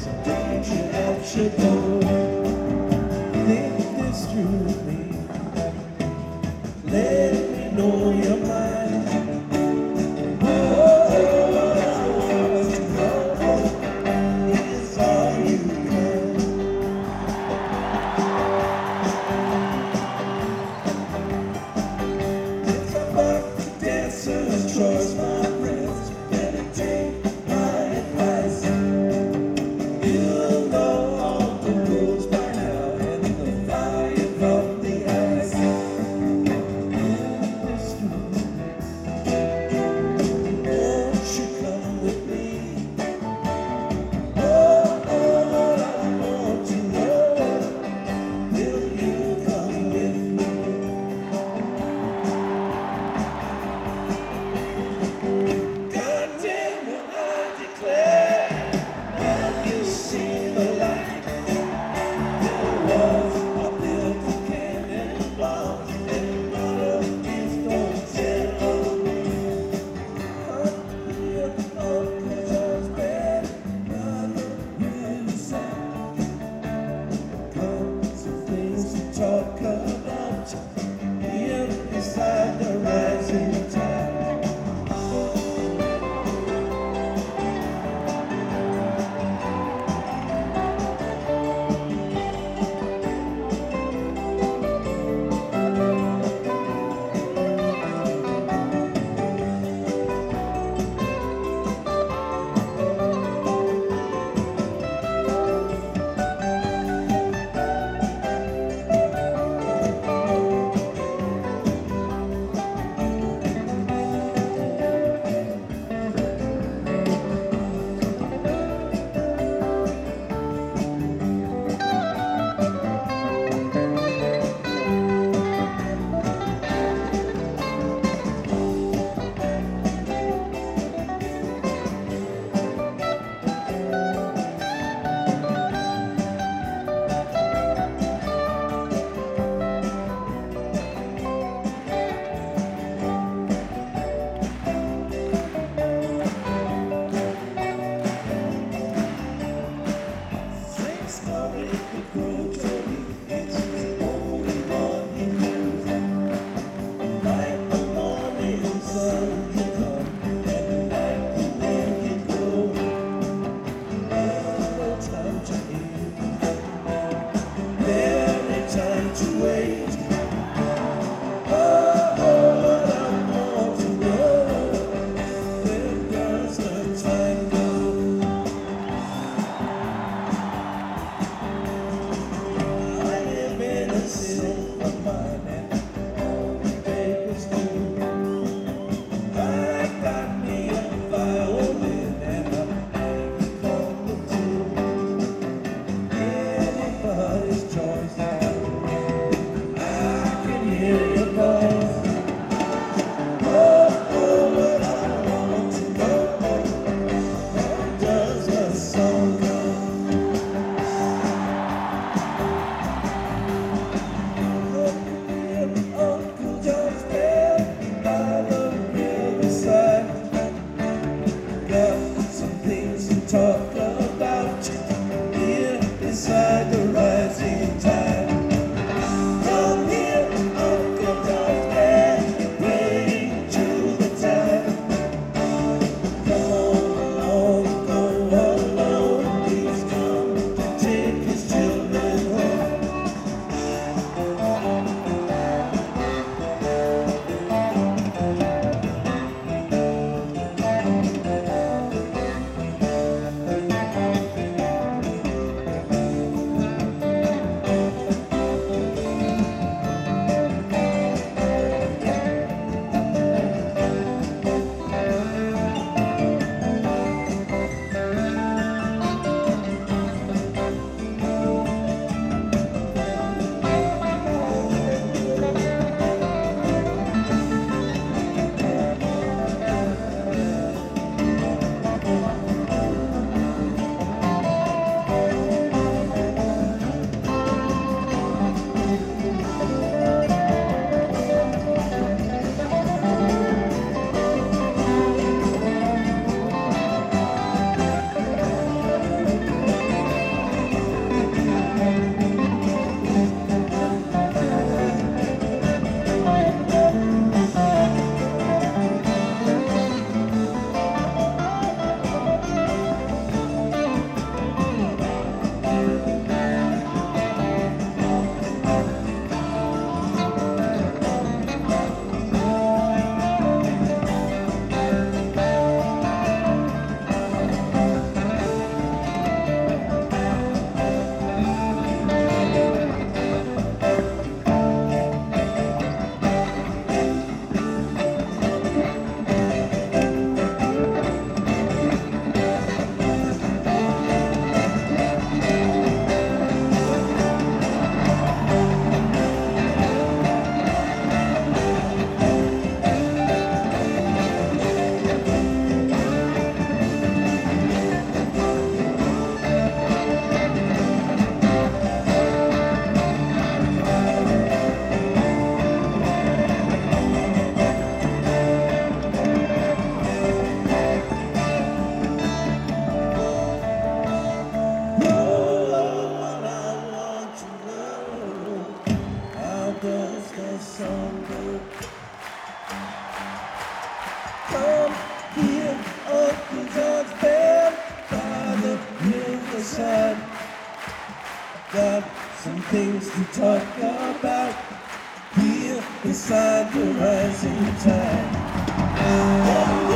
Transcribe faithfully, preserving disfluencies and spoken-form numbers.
meet you at your door. Think this through with me. Let me know your mind. Oh, to know is all you can. If I back to dancers, choice my friends, meditate my advice. You'll know all the rules by now, and the fire from the ice. In this room, won't you come with me? Oh, all I want to know, will you come with me? God damn it, I declare, have you seen sun. Got some things to talk about here beside the rising tide.